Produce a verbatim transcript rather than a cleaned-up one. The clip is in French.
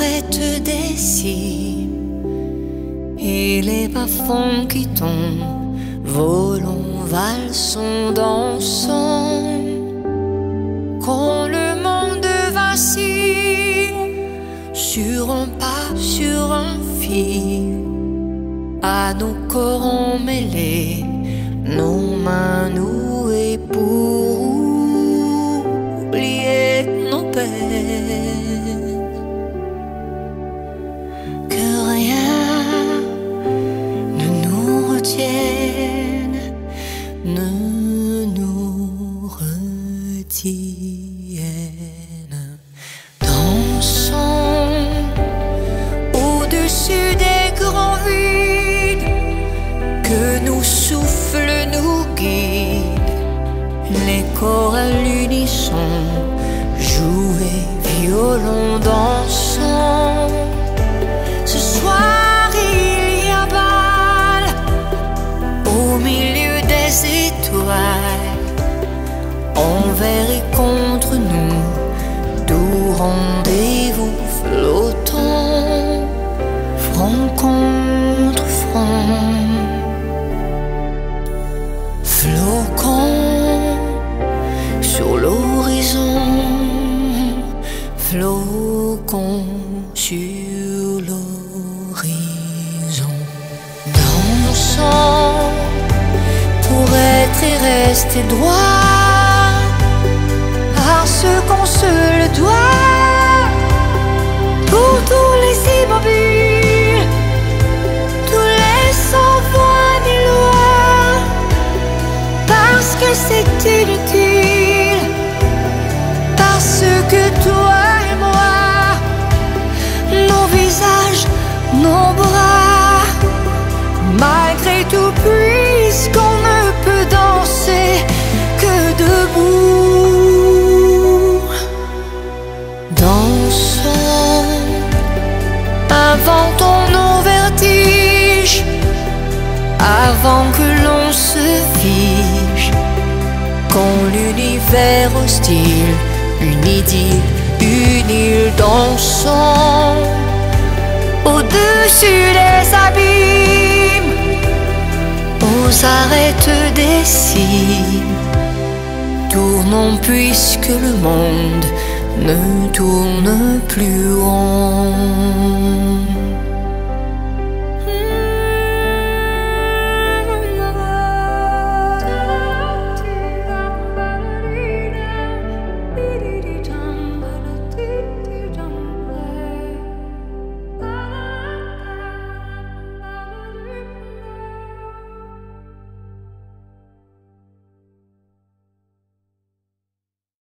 arêtes des cimes et les bas-fonds qui tombent, volons, valsons, dansons. Quand le monde vacille sur un pas, sur un fil, à nos corps emmêlés, nos mains nouées pour oublier nos peines. Que rien ne nous retienne, ne nous retienne. Dansons au-dessus des grands vides, que nos souffles nous guident, les corps à l'unisson, jouer, violon, dansons. Ce soir il y a bal au milieu des étoiles, envers et contre nous, doux rendez-vous flottants, front contre front. Flocons sur l'horizon, flocons sur l'horizon. Dansons pour être et rester droit, parce qu'on se le doit. Pour tous les immobiles, tous les sans voix ni loi, parce que c'est inutile, parce que toi et moi, nos visages, nos bras, malgré tout, puisqu'on ne peut danser que debout. Dansons, inventons nos vertiges, avant que l'on se fige. Quand l'univers hostile, une idylle, une île, dansons au-dessus des abîmes, aux arêtes des cimes. Tournons puisque le monde ne tourne plus rond.